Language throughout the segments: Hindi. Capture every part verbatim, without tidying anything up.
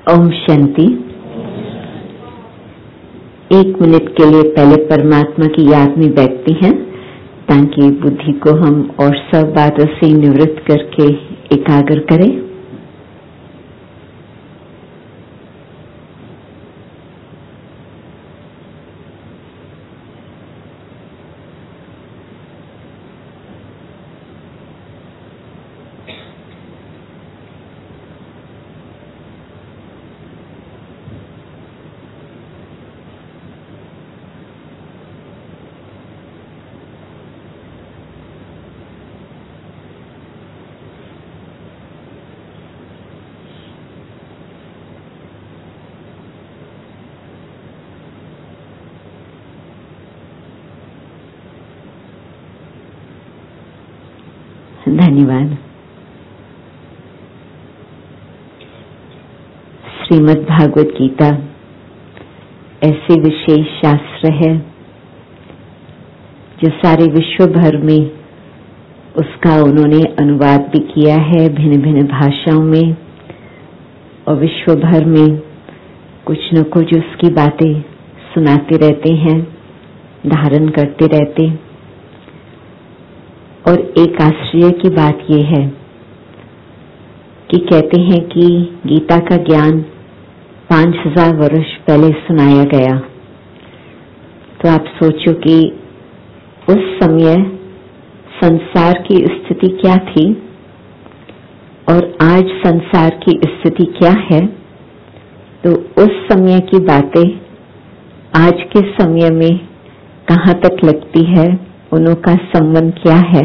ओम शांति। एक मिनट के लिए पहले परमात्मा की याद में बैठते हैं ताकि बुद्धि को हम और सब बातों से निवृत्त करके एकाग्र करें। धन्यवाद। श्रीमद् भागवत गीता ऐसे विशेष शास्त्र है जो सारे विश्व भर में उसका उन्होंने अनुवाद भी किया है भिन्न भिन्न भाषाओं में, और विश्व भर में कुछ न कुछ उसकी बातें सुनाते रहते हैं, धारण करते रहते। और एक आश्चर्य की बात यह है कि कहते हैं कि गीता का ज्ञान पांच हजार वर्ष पहले सुनाया गया। तो आप सोचो कि उस समय संसार की स्थिति क्या थी और आज संसार की स्थिति क्या है। तो उस समय की बातें आज के समय में कहाँ तक लगती है, उनका संबंध क्या है।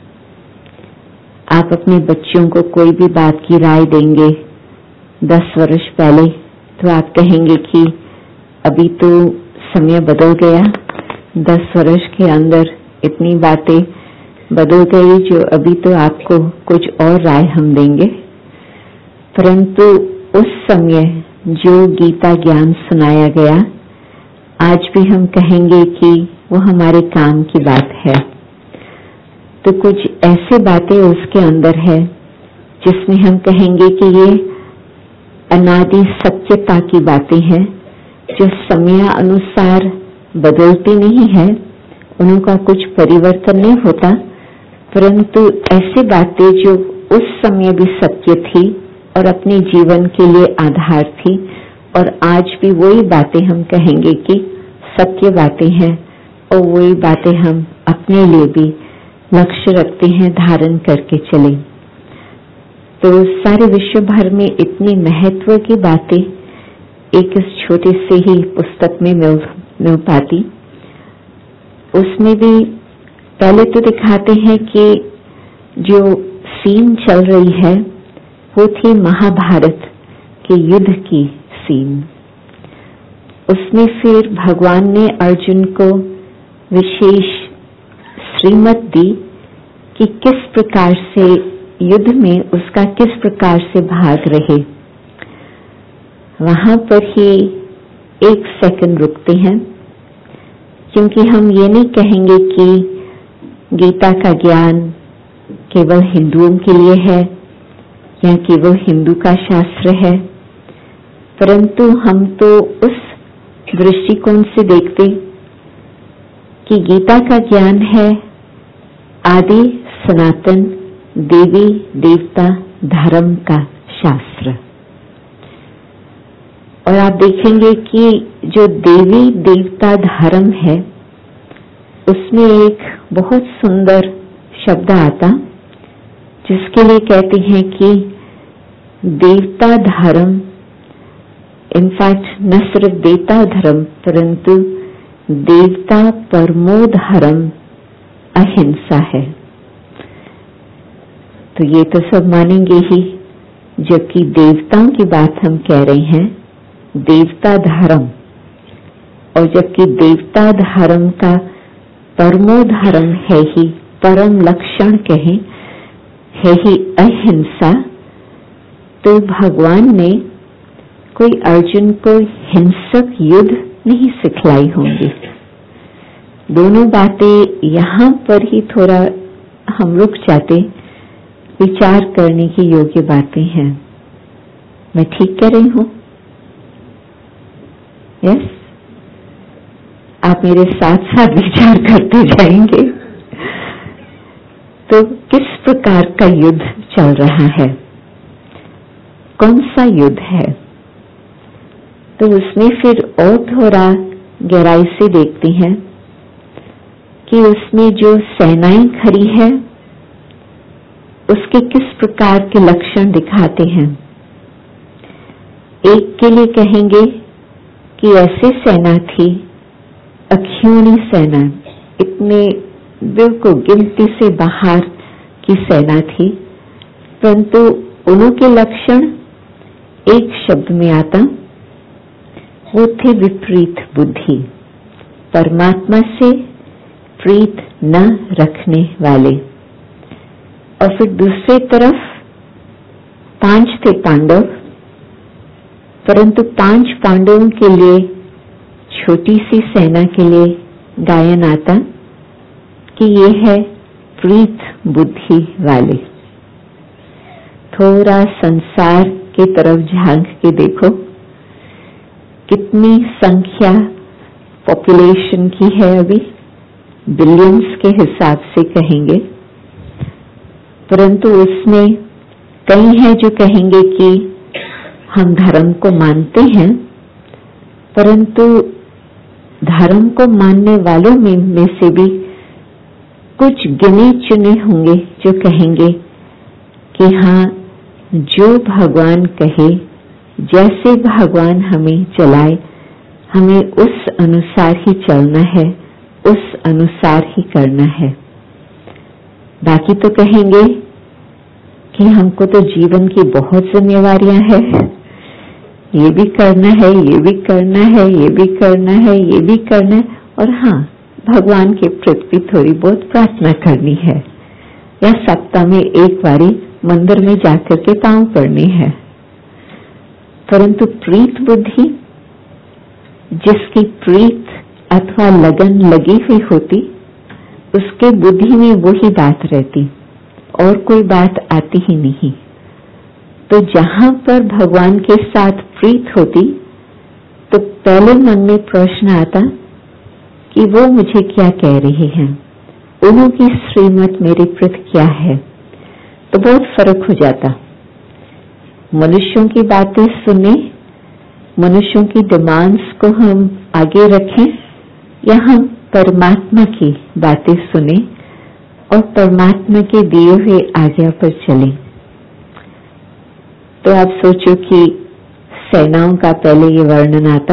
आप अपने बच्चों को कोई भी बात की राय देंगे दस वर्ष पहले तो आप कहेंगे कि अभी तो समय बदल गया, दस वर्ष के अंदर इतनी बातें बदल गई जो अभी तो आपको कुछ और राय हम देंगे। परंतु उस समय जो गीता ज्ञान सुनाया गया आज भी हम कहेंगे कि वो हमारे काम की बात है। तो कुछ ऐसे बातें उसके अंदर है जिसमें हम कहेंगे कि ये अनादि सत्यता की बातें हैं जो समय अनुसार बदलती नहीं है, उनका कुछ परिवर्तन नहीं होता, परंतु ऐसी बातें जो उस समय भी सत्य थी और अपने जीवन के लिए आधार थी, और आज भी वही बातें हम कहेंगे कि सत्य बातें हैं और वही बातें हम अपने लिए भी लक्ष्य रखते हैं धारण करके चले। तो सारे विश्व भर में इतनी महत्व की बातें एक इस छोटे से ही पुस्तक में मिल मिल पाती। उसमें भी पहले तो दिखाते हैं कि जो सीन चल रही है वो थी महाभारत के युद्ध की सीन। उसमें फिर भगवान ने अर्जुन को विशेष श्रीमत दी कि किस प्रकार से युद्ध में उसका किस प्रकार से भाग रहे। वहां पर ही एक सेकंड रुकते हैं, क्योंकि हम ये नहीं कहेंगे कि गीता का ज्ञान केवल हिंदुओं के लिए है या केवल हिंदू का शास्त्र है, परंतु हम तो उस दृष्टिकोण से देखते कि गीता का ज्ञान है आदि सनातन देवी देवता धर्म का शास्त्र। और आप देखेंगे कि जो देवी देवता धर्म है उसमें एक बहुत सुंदर शब्द आता जिसके लिए कहते हैं कि देवता धर्म, इनफैक्ट न सिर्फ देवता धर्म परंतु देवता परमो धर्म अहिंसा है। तो ये तो सब मानेंगे ही, जबकि देवताओं की बात हम कह रहे हैं देवता धर्म, और जबकि देवता धर्म का परमो धर्म है ही, परम लक्षण कहें है ही अहिंसा। तो भगवान ने कोई अर्जुन को हिंसक युद्ध नहीं सिखलाई होंगी। दोनों बातें यहाँ पर ही थोड़ा हम रुक जाते, विचार करने की योग्य बातें हैं। मैं ठीक कह रही हूँ? यस, आप मेरे साथ साथ विचार करते जाएंगे। तो किस प्रकार का युद्ध चल रहा है, कौन सा युद्ध है? तो उसमें फिर और थोड़ा गहराई से देखते हैं कि उसमें जो सेनाएं खड़ी है उसके किस प्रकार के लक्षण दिखाते हैं। एक के लिए कहेंगे कि ऐसी सेना थी, अख्यूणी सेना, इतने बिल्कुल गिनती से बाहर की सेना थी, परंतु उन्हों के लक्षण एक शब्द में आता, वो थे विपरीत बुद्धि, परमात्मा से प्रीत न रखने वाले। और फिर दूसरी तरफ पांच थे पांडव, परंतु पांच पांडवों के लिए, छोटी सी सेना के लिए गायन आता कि ये है प्रीत बुद्धि वाले। थोड़ा संसार की तरफ झांक के देखो, कितनी संख्या पॉपुलेशन की है, अभी बिलियंस के हिसाब से कहेंगे, परंतु उसमें कई हैं जो कहेंगे कि हम धर्म को मानते हैं, परंतु धर्म को मानने वालों में, में से भी कुछ गिने चुने होंगे जो कहेंगे कि हाँ, जो भगवान कहे, जैसे भगवान हमें चलाए, हमें उस अनुसार ही चलना है, उस अनुसार ही करना है। बाकी तो कहेंगे कि हमको तो जीवन की बहुत जिम्मेवारियां हैं, ये भी करना है, ये भी करना है, ये भी करना है, ये भी करना है, और हाँ, भगवान के प्रति भी थोड़ी बहुत प्रार्थना करनी है, या सप्ताह में एक बारी मंदिर में जाकर के पांव पड़ने हैं। परंतु प्रीत बुद्धि, जिसकी प्रीत अथवा लगन लगी हुई होती, उसके बुद्धि में वही बात रहती, और कोई बात आती ही नहीं। तो जहां पर भगवान के साथ प्रीत होती, तो पहले मन में प्रश्न आता कि वो मुझे क्या कह रहे हैं, उन्हों की श्रीमत मेरे प्रति क्या है। तो बहुत फर्क हो जाता। मनुष्यों की बातें सुने, मनुष्यों की डिमांड्स को हम आगे रखें, या हम परमात्मा की बातें सुने और परमात्मा के दिए हुए आज्ञा पर चलें। तो आप सोचो कि सेनाओं का पहले ये वर्णन आता,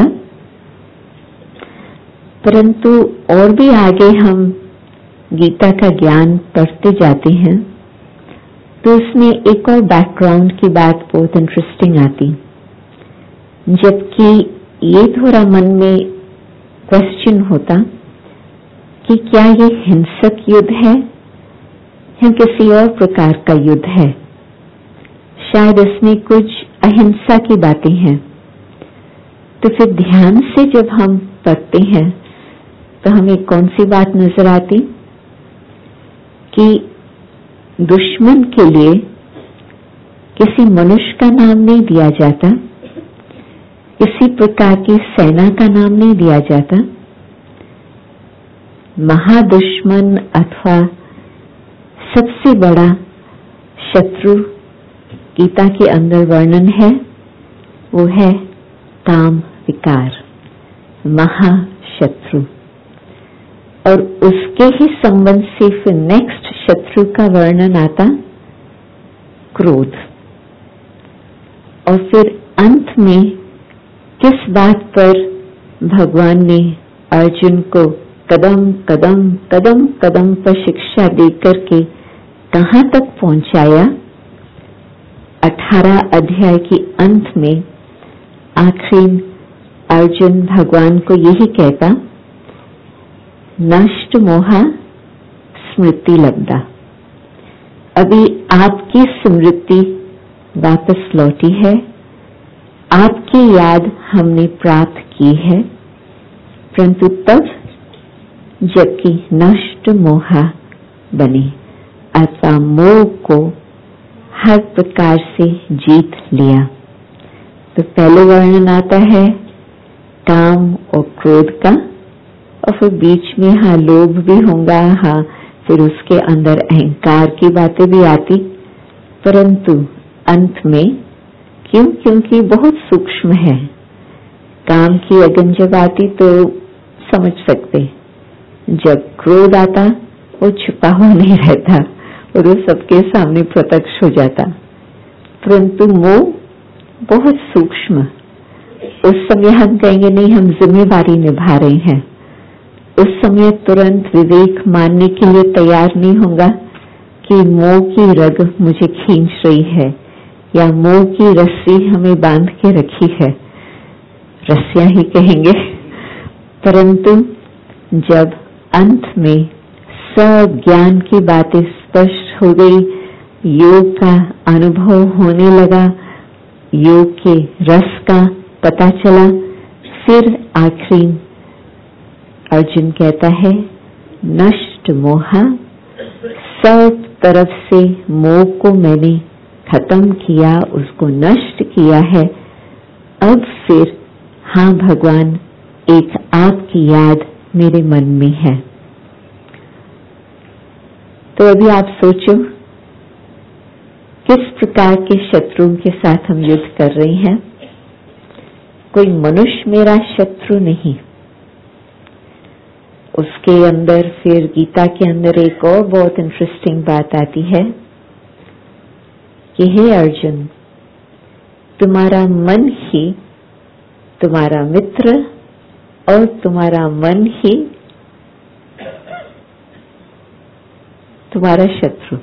परंतु और भी आगे हम गीता का ज्ञान पढ़ते जाते हैं तो उसमें एक और बैकग्राउंड की बात बहुत इंटरेस्टिंग आती, जबकि ये थोड़ा मन में क्वेश्चन होता कि क्या ये हिंसक युद्ध है या किसी और प्रकार का युद्ध है। शायद इसमें कुछ अहिंसा की बातें हैं। तो फिर ध्यान से जब हम पढ़ते हैं तो हमें कौन सी बात नजर आती कि दुश्मन के लिए किसी मनुष्य का नाम नहीं दिया जाता, किसी प्रकार की सेना का नाम नहीं दिया जाता। महादुश्मन अथवा सबसे बड़ा शत्रु गीता के अंदर वर्णन है, वो है काम विकार, महाशत्रु। और उसके ही संबंध से फिर नेक्स्ट शत्रु का वर्णन आता क्रोध। और फिर अंत में किस बात पर भगवान ने अर्जुन को कदम कदम कदम कदम पर शिक्षा देकर के कहां तक पहुंचाया। अठारह अध्याय के अंत में आखिरी अर्जुन भगवान को यही कहता, नष्ट मोहा स्मृति लब्धा। अभी आपकी स्मृति वापस लौटी है, आपकी याद हमने प्राप्त की है, परंतु तब जबकि नष्ट मोहा बने अथवा मोह को हर प्रकार से जीत लिया। तो पहले वर्णन आता है काम और क्रोध का, और फिर बीच में हाँ लोभ भी होगा, हाँ फिर उसके अंदर अहंकार की बातें भी आती, परंतु अंत में क्यों? क्योंकि बहुत सूक्ष्म है। काम की अगन जब आती तो समझ सकते, जब क्रोध आता वो छुपा हुआ नहीं रहता और वो सबके सामने प्रत्यक्ष हो जाता, परंतु मोह बहुत सूक्ष्म। उस समय हम कहेंगे नहीं, हम जिम्मेवारी निभा रहे हैं। उस समय तुरंत विवेक मानने के लिए तैयार नहीं होगा कि मोह की रग मुझे खींच रही है या मोह की रस्सी हमें बांध के रखी है, रस्सियां ही कहेंगे। परंतु जब अंत में सब ज्ञान की बातें स्पष्ट हो गई, योग का अनुभव होने लगा, योग के रस का पता चला, फिर आखिरी अर्जुन कहता है नष्ट मोहा, सब तरफ से मोह को मैंने खत्म किया, उसको नष्ट किया है। अब फिर हाँ भगवान, एक आपकी याद मेरे मन में है। तो अभी आप सोचो किस प्रकार के शत्रुओं के साथ हम युद्ध कर रहे हैं। कोई मनुष्य मेरा शत्रु नहीं। उसके अंदर फिर गीता के अंदर एक और बहुत इंटरेस्टिंग बात आती है कि हे अर्जुन, तुम्हारा मन ही तुम्हारा मित्र और तुम्हारा मन ही तुम्हारा शत्रु।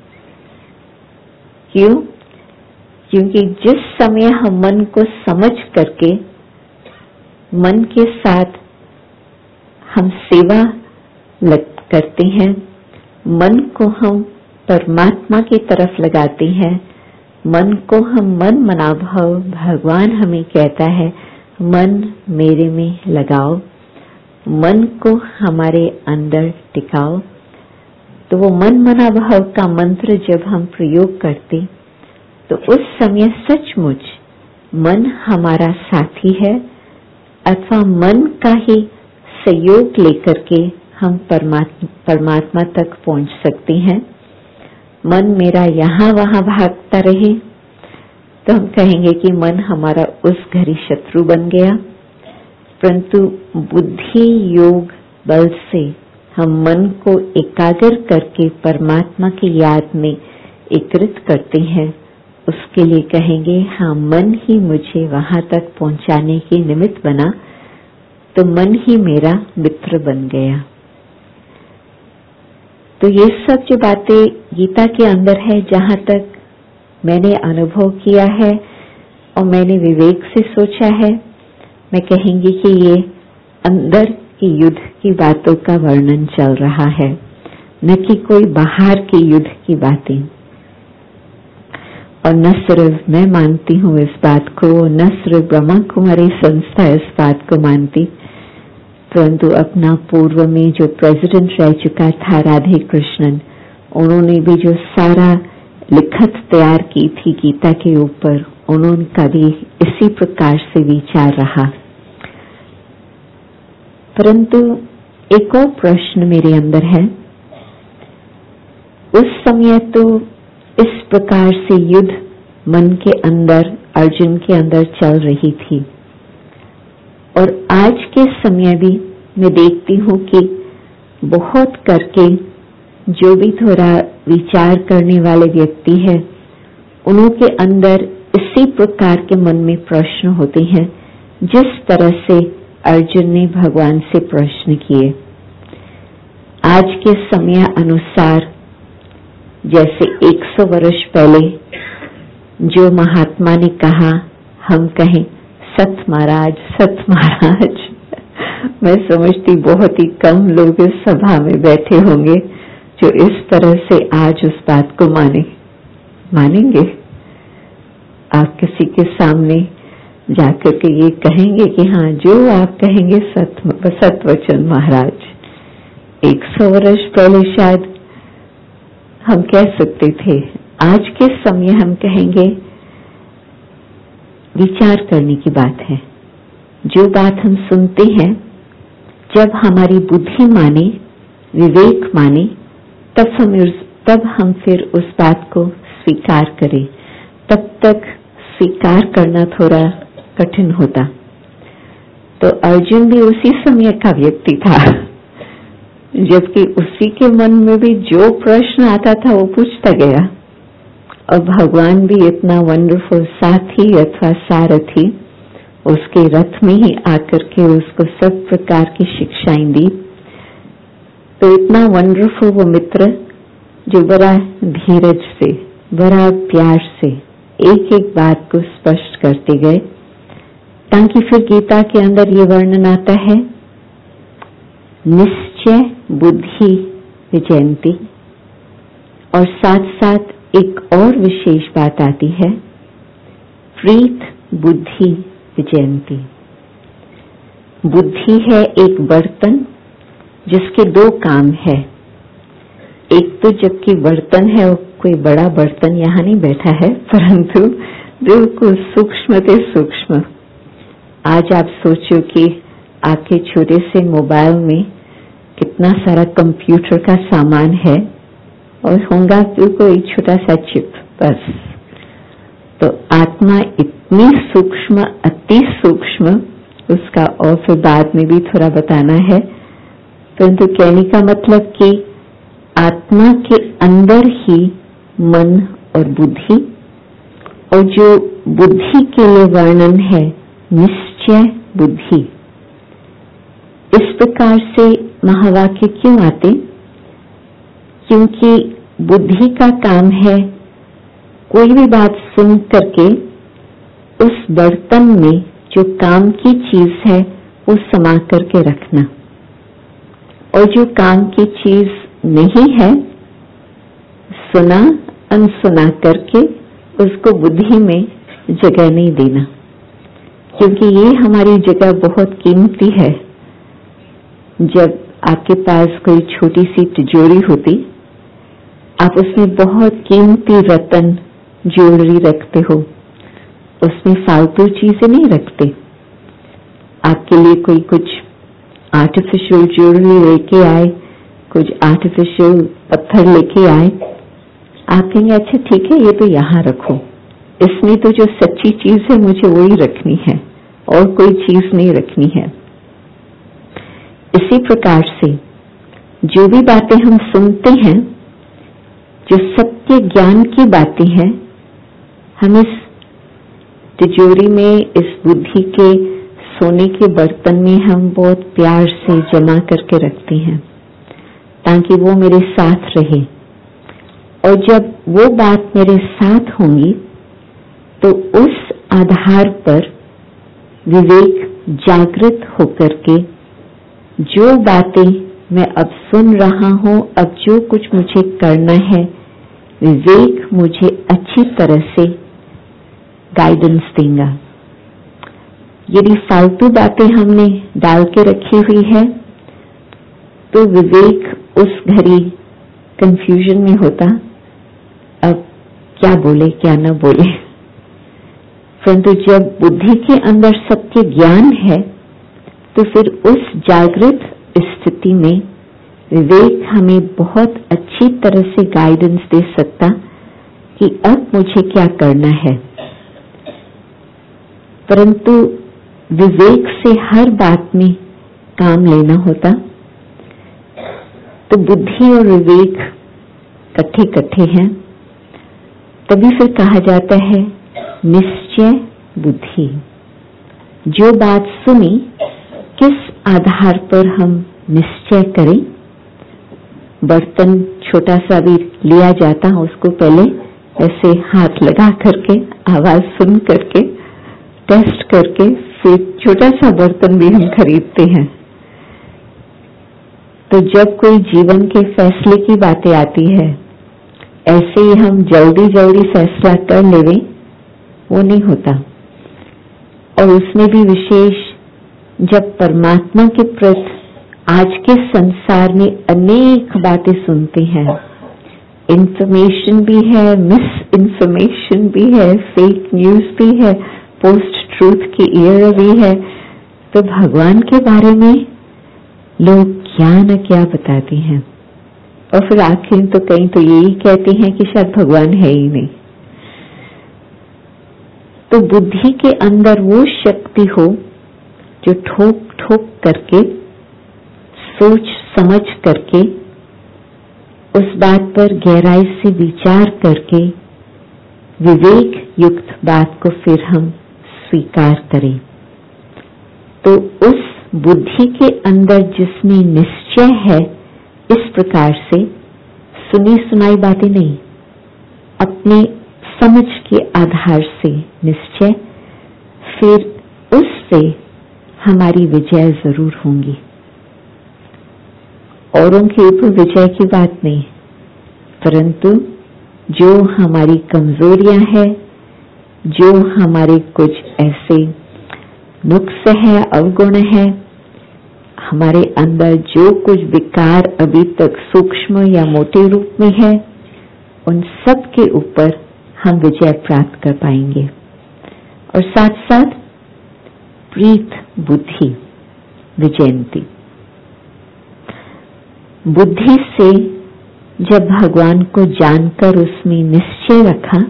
क्यों? क्योंकि जिस समय हम मन को समझ करके मन के साथ हम सेवा लग करते हैं, मन को हम परमात्मा की तरफ लगाते हैं, मन को हम मन मना भाव, भगवान हमें कहता है मन मेरे में लगाओ, मन को हमारे अंदर टिकाओ। तो वो मन मना भाव का मंत्र जब हम प्रयोग करते तो उस समय सचमुच मन हमारा साथी है, अथवा मन का ही सहयोग लेकर के हम परमात्मा परमात्मा तक पहुंच सकते हैं। मन मेरा यहाँ वहां भागता रहे तो हम कहेंगे कि मन हमारा उस घड़ी शत्रु बन गया, परंतु बुद्धि योग बल से हम मन को एकाग्र करके परमात्मा की याद में एकीकृत करते हैं, उसके लिए कहेंगे हाँ मन ही मुझे वहां तक पहुंचाने के निमित्त बना, तो मन ही मेरा मित्र बन गया। तो ये सब जो बातें गीता के अंदर है, जहां तक मैंने अनुभव किया है और मैंने विवेक से सोचा है, मैं कहेंगी कि ये अंदर की युद्ध की बातों का वर्णन चल रहा है, न कि कोई बाहर की युद्ध की बातें। और न सिर्फ मैं मानती हूँ इस बात को, न सिर्फ ब्रह्मा कुमारी संस्था इस बात को मानती, परंतु अपना पूर्व में जो प्रेसिडेंट रह चुका था राधे कृष्णन, उन्होंने भी जो सारा लिखत तैयार की थी गीता के ऊपर, उन्होंने भी इसी प्रकार से विचार रहा। परंतु एक और प्रश्न मेरे अंदर है, उस समय तो इस प्रकार से युद्ध मन के अंदर अर्जुन के अंदर चल रही थी, और आज के समय भी मैं देखती हूँ कि बहुत करके जो भी थोड़ा विचार करने वाले व्यक्ति है, उनके अंदर इसी प्रकार के मन में प्रश्न होते हैं जिस तरह से अर्जुन ने भगवान से प्रश्न किए। आज के समय अनुसार जैसे सौ वर्ष पहले जो महात्मा ने कहा, हम कहें सत महाराज, सत महाराज, मैं समझती बहुत ही कम लोग इस सभा में बैठे होंगे जो इस तरह से आज उस बात को माने मानेंगे। आप किसी के सामने जाकर के ये कहेंगे कि हाँ जो आप कहेंगे सत सत वचन महाराज। एक सौ वर्ष पहले शायद हम कह सकते थे, आज के समय हम कहेंगे विचार करने की बात है। जो बात हम सुनते हैं, जब हमारी बुद्धि माने, विवेक माने, तब हम तब हम फिर उस बात को स्वीकार करें। तब तक स्वीकार करना थोड़ा कठिन होता। तो अर्जुन भी उसी समय का व्यक्ति था, जबकि उसी के मन में भी जो प्रश्न आता था वो पूछता गया। और भगवान भी इतना वंडरफुल साथी अथवा सारथी, उसके रथ में ही आकर के उसको सब प्रकार की शिक्षाएं दी। तो इतना वंडरफुल वो मित्र जो बड़ा धीरज से, बड़ा प्यार से एक एक बात को स्पष्ट करते गए, ताकि फिर गीता के अंदर ये वर्णन आता है, निश्चय बुद्धि विजयंती, और साथ साथ एक और विशेष बात आती है, प्रीत बुद्धि विजयंती। बुद्धि है एक बर्तन जिसके दो काम है। एक तो जबकि बर्तन है, वो कोई बड़ा बर्तन यहाँ नहीं बैठा है, परंतु बिल्कुल सूक्ष्म से सूक्ष्म। आज आप सोचो कि आपके छोटे से मोबाइल में कितना सारा कंप्यूटर का सामान है, और होगा बिल्कुल एक छोटा सा चिप बस। तो आत्मा इतनी सूक्ष्म, अति सूक्ष्म, उसका और फिर बाद में भी थोड़ा बताना है, परंतु कहने का मतलब कि आत्मा के अंदर ही मन और बुद्धि, और जो बुद्धि के लिए वर्णन है निश्चय बुद्धि। इस प्रकार से महावाक्य क्यों आते? क्योंकि बुद्धि का काम है कोई भी बात सुन करके उस बर्तन में जो काम की चीज है वो समा करके रखना, और जो काम की चीज नहीं है, सुना अनसुना करके उसको बुद्धि में जगह नहीं देना, क्योंकि ये हमारी जगह बहुत कीमती है। जब आपके पास कोई छोटी सी तिजोरी होती, आप उसमें बहुत कीमती रत्न ज्वेलरी रखते हो, उसमें फालतू चीजें नहीं रखते। आपके लिए कोई कुछ आर्टिफिशियल ज्वेलरी लेके आए, कुछ आर्टिफिशियल पत्थर लेके आए, आप कहेंगे अच्छा ठीक है ये तो यहाँ रखो, इसमें तो जो सच्ची चीज है मुझे वही रखनी है और कोई चीज नहीं रखनी है। इसी प्रकार से जो भी बातें हम सुनते हैं, जो सत्य ज्ञान की बातें हैं, हम इस तिजोरी में, इस बुद्धि के सोने के बर्तन में हम बहुत प्यार से जमा करके रखते हैं, ताकि वो मेरे साथ रहे। और जब वो बात मेरे साथ होंगी तो उस आधार पर विवेक जागृत होकर के जो बातें मैं अब सुन रहा हूं, अब जो कुछ मुझे करना है, विवेक मुझे अच्छी तरह से गाइडेंस देगा। यदि फालतू बातें हमने डाल के रखी हुई है तो विवेक उस घड़ी कंफ्यूजन में होता, अब क्या बोले क्या न बोले। परंतु जब बुद्धि के अंदर सत्य ज्ञान है तो फिर उस जागृत स्थिति में विवेक हमें बहुत अच्छी तरह से गाइडेंस दे सकता कि अब मुझे क्या करना है। परंतु विवेक से हर बात में काम लेना होता, तो बुद्धि और विवेक कट्ठे कट्ठे हैं, तभी फिर कहा जाता है निश्चय बुद्धि। जो बात सुनी किस आधार पर हम निश्चय करें। बर्तन छोटा सा भी लिया जाता, उसको पहले ऐसे हाथ लगा करके, आवाज सुन करके, टेस्ट करके फिर छोटा सा बर्तन भी हम खरीदते हैं। तो जब कोई जीवन के फैसले की बातें आती है, ऐसे ही हम जल्दी जल्दी फैसला कर लेवे, वो नहीं होता। और उसमें भी विशेष जब परमात्मा के प्रति आज के संसार में अनेक बातें सुनते हैं, इंफॉर्मेशन भी है, मिस इंफॉर्मेशन भी है, फेक न्यूज भी है, पोस्ट ट्रूथ की एयर भी है, तो भगवान के बारे में लोग क्या न क्या बताते हैं, और फिर आखिर तो कहीं तो यही कहते हैं कि शायद भगवान है ही नहीं। तो बुद्धि के अंदर वो शक्ति हो जो ठोक ठोक करके, सोच समझ करके, उस बात पर गहराई से विचार करके विवेक युक्त बात को फिर हम स्वीकार करें। तो उस बुद्धि के अंदर जिसमें निश्चय है, इस प्रकार से सुनी सुनाई बातें नहीं, अपने समझ के आधार से निश्चय, फिर उससे हमारी विजय जरूर होंगी। औरों के ऊपर विजय की बात नहीं, परंतु जो हमारी कमजोरियां हैं, जो हमारे कुछ ऐसे नुक्स है, अवगुण है, हमारे अंदर जो कुछ विकार अभी तक सूक्ष्म या मोटे रूप में है, उन सब के ऊपर हम विजय प्राप्त कर पाएंगे। और साथ साथ प्रीत बुद्धि विजयंती, बुद्धि से जब भगवान को जानकर उसमें निश्चय रखा,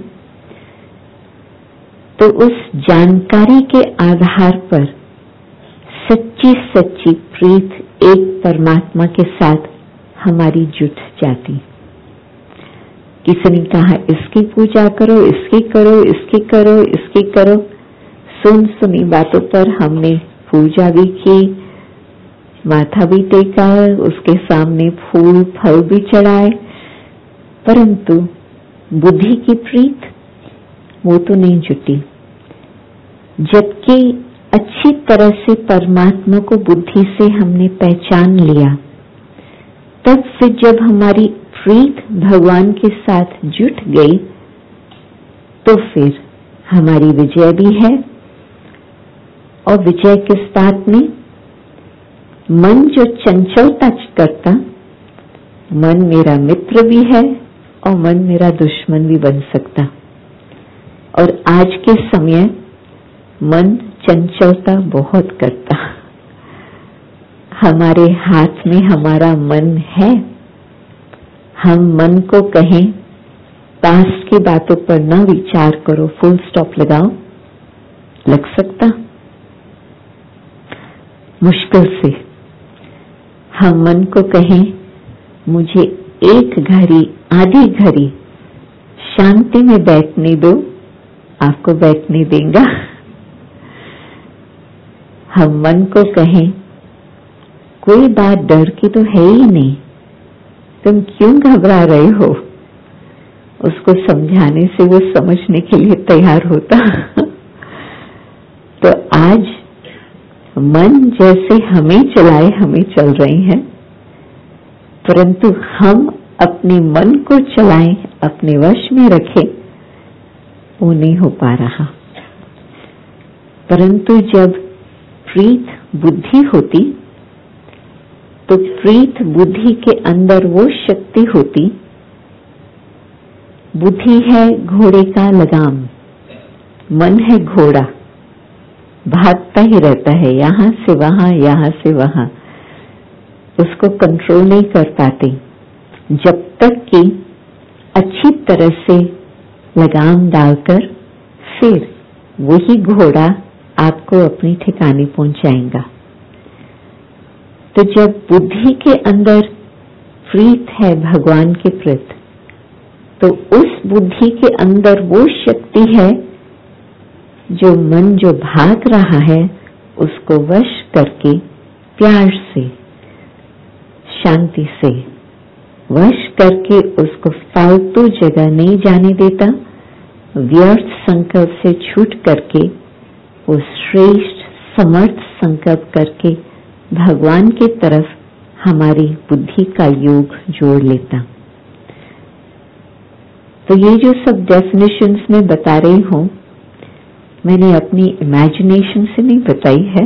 तो उस जानकारी के आधार पर सच्ची सच्ची प्रीत एक परमात्मा के साथ हमारी जुट जाती। किसी ने कहा इसकी पूजा करो, इसकी करो, इसकी करो, इसकी करो, सुन सुनी बातों पर हमने पूजा भी की, माथा भी टेका, उसके सामने फूल फल भी चढ़ाए, परंतु बुद्धि की प्रीत वो तो नहीं जुटी। जबकि अच्छी तरह से परमात्मा को बुद्धि से हमने पहचान लिया, तब फिर जब हमारी प्रीत भगवान के साथ जुट गई, तो फिर हमारी विजय भी है। और विजय किस बात में? मन जो चंचलता करता, मन मेरा मित्र भी है और मन मेरा दुश्मन भी बन सकता। और आज के समय मन चंचलता बहुत करता। हमारे हाथ में हमारा मन है, हम मन को कहें पास्ट की बातों पर न विचार करो, फुल स्टॉप लगाओ, लग सकता? मुश्किल से। हम मन को कहें मुझे एक घड़ी, आधी घड़ी शांति में बैठने दो, आपको बैठने देगा। हम मन को कहें कोई बात डर की तो है ही नहीं, तुम क्यों घबरा रहे हो, उसको समझाने से वो समझने के लिए तैयार होता। तो आज मन जैसे हमें चलाए हमें चल रहे हैं, परंतु हम अपने मन को चलाएं, अपने वश में रखें, वो नहीं हो पा रहा। परंतु जब प्रीत बुद्धि होती, तो प्रीत बुद्धि के अंदर वो शक्ति होती। बुद्धि है घोड़े का लगाम, मन है घोड़ा, भागता ही रहता है, यहां से वहां, यहां से वहां, उसको कंट्रोल नहीं कर पाते जब तक कि अच्छी तरह से लगाम डालकर फिर वही घोड़ा आपको अपने ठिकाने पहुंचाएगा। तो जब बुद्धि के अंदर प्रीत है भगवान के प्रति, तो उस बुद्धि के अंदर वो शक्ति है जो मन जो भाग रहा है उसको वश करके प्यार से, शांति से वश करके उसको फालतू जगह नहीं जाने देता, व्यर्थ संकल्प से छूट करके वो श्रेष्ठ समर्थ संकल्प करके भगवान की तरफ हमारी बुद्धि का योग जोड़ लेता। तो ये जो सब डेफिनेशंस में बता रही हूं, मैंने अपनी इमेजिनेशन से नहीं बताई है,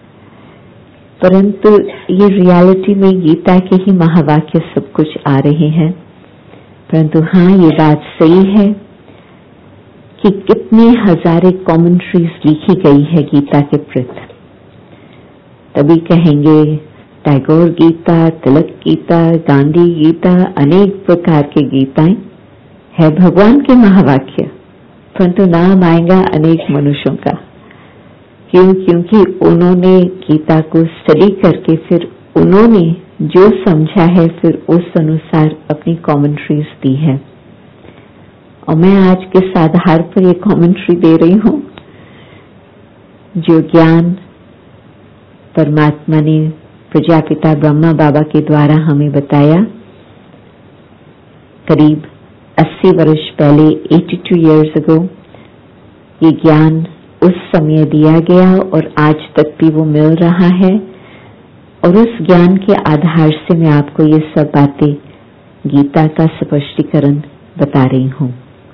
परंतु ये रियलिटी में गीता के ही महावाक्य सब कुछ आ रहे हैं। परंतु हाँ, ये बात सही है कि कितने हजारे कमेंट्रीज लिखी गई है गीता के प्रति, तभी कहेंगे टैगोर गीता, तिलक गीता, गांधी गीता, अनेक प्रकार के गीताएं है भगवान के महावाक्य, परंतु नाम आएगा अनेक मनुष्यों का। क्यों? क्योंकि उन्होंने गीता को स्टडी करके फिर उन्होंने जो समझा है फिर उस अनुसार अपनी कमेंट्रीज दी है, और मैं आज किस आधार पर ये कमेंट्री दे रही हूं। जो ज्ञान परमात्मा ने प्रजापिता ब्रह्मा बाबा के द्वारा हमें बताया, करीब अस्सी वर्ष पहले, बयासी इयर्स अगो, ये ज्ञान उस समय दिया गया और आज तक भी वो मिल रहा है। और उस ज्ञान के आधार से मैं आपको ये सब बातें गीता का स्पष्टीकरण बता रही हूं।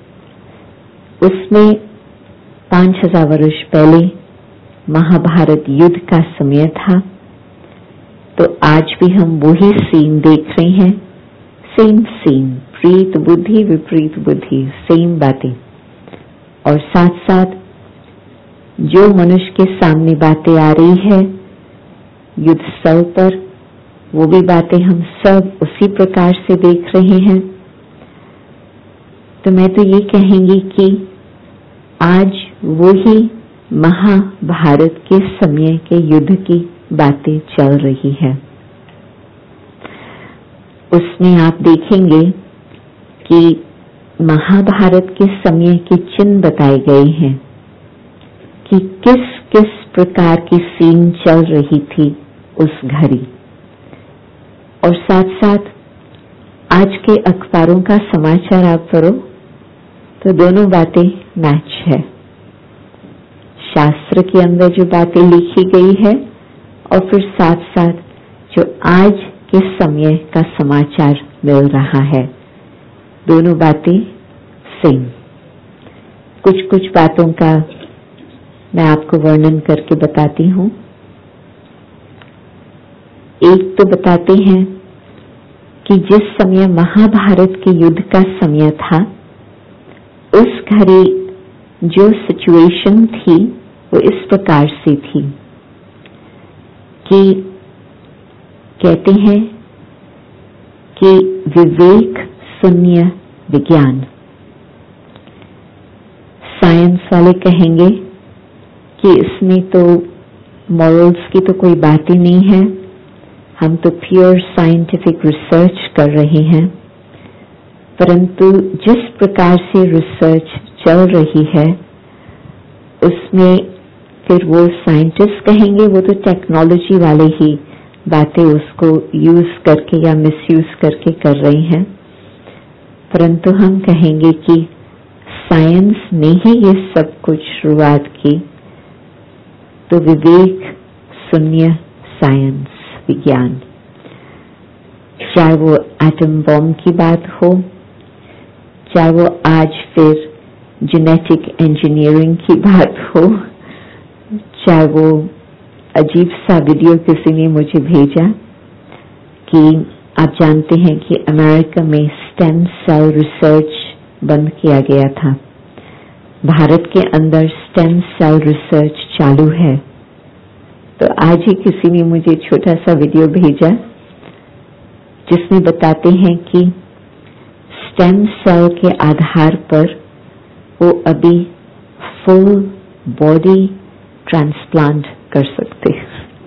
उसमें पांच हजार वर्ष पहले महाभारत युद्ध का समय था, तो आज भी हम वही सीन देख रहे हैं, सेम सीन, प्रीत बुद्धि विपरीत बुद्धि, सेम बातें। और साथ साथ जो मनुष्य के सामने बातें आ रही है युद्ध स्थल पर, वो भी बातें हम सब उसी प्रकार से देख रहे हैं। तो मैं तो ये कहेंगी कि आज वही महाभारत के समय के युद्ध की बातें चल रही है। उसमें आप देखेंगे कि महाभारत के समय के चिन्ह बताए गए हैं कि किस किस प्रकार की सीन चल रही थी उस घड़ी। और साथ साथ आज के अखबारों का समाचार आप पढ़ो तो दोनों बातें मैच है। शास्त्र के अंदर जो बातें लिखी गई है और फिर साथ साथ जो आज के समय का समाचार मिल रहा है, दोनों बातें सेम। कुछ कुछ बातों का मैं आपको वर्णन करके बताती हूं। एक तो बताते हैं कि जिस समय महाभारत के युद्ध का समय था, उस घड़ी जो सिचुएशन थी वो इस प्रकार से थी कि कहते हैं कि विवेक शून्य विज्ञान। साइंस वाले कहेंगे कि इसमें तो मॉरल्स की तो कोई बात ही नहीं है, हम तो प्योर साइंटिफिक रिसर्च कर रहे हैं। परंतु जिस प्रकार से रिसर्च चल रही है उसमें फिर वो साइंटिस्ट कहेंगे वो तो टेक्नोलॉजी वाले ही बातें उसको यूज करके या मिसयूज करके कर रहे हैं, परंतु हम कहेंगे कि साइंस ने ही ये सब कुछ शुरुआत की। तो विवेक शून्य साइंस विज्ञान, चाहे वो एटम बॉम्ब की बात हो, चाहे वो आज फिर जेनेटिक इंजीनियरिंग की बात हो, चाहे वो अजीब सा वीडियो किसी ने मुझे भेजा कि आप जानते हैं कि अमेरिका में स्टेम सेल रिसर्च बंद किया गया था, भारत के अंदर स्टेम सेल रिसर्च चालू है। तो आज ही किसी ने मुझे छोटा सा वीडियो भेजा जिसमें बताते हैं कि स्टेम सेल के आधार पर वो अभी फुल बॉडी ट्रांसप्लांट कर सकते हैं।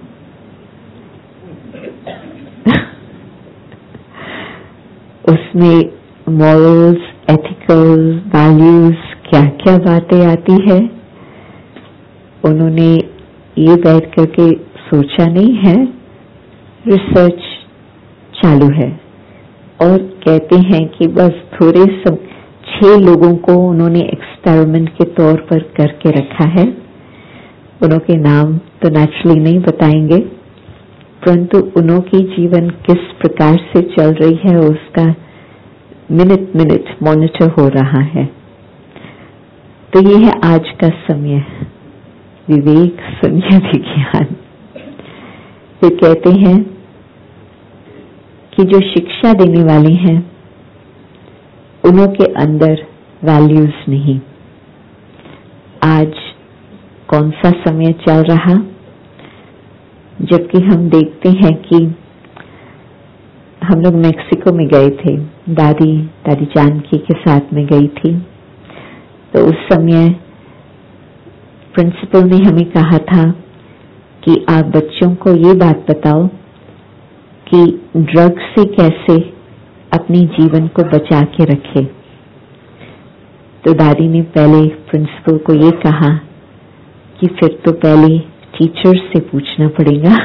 उसमें मॉरल्स, एथिकल वैल्यूज, क्या क्या बातें आती है, उन्होंने ये बैठ करके सोचा नहीं है, रिसर्च चालू है। और कहते हैं कि बस थोड़े सब छह लोगों को उन्होंने एक्सपेरिमेंट के तौर पर करके रखा है। उनके नाम तो नेचुरली नहीं बताएंगे, परंतु उनकी जीवन किस प्रकार से चल रही है उसका मिनट मिनट मॉनिटर हो रहा है। तो ये है आज का समय, विवेक शून्य विज्ञान। फिर कहते हैं कि जो शिक्षा देने वाले हैं उनके अंदर वैल्यूज नहीं। आज कौन सा समय चल रहा, जबकि हम देखते हैं कि हम लोग मेक्सिको में गए थे, दादी दादी जानकी के साथ में गई थी। तो उस समय प्रिंसिपल ने हमें कहा था कि आप बच्चों को ये बात बताओ कि ड्रग से कैसे अपने जीवन को बचा के रखे। तो दादी ने पहले प्रिंसिपल को ये कहा कि फिर तो पहले टीचर से पूछना पड़ेगा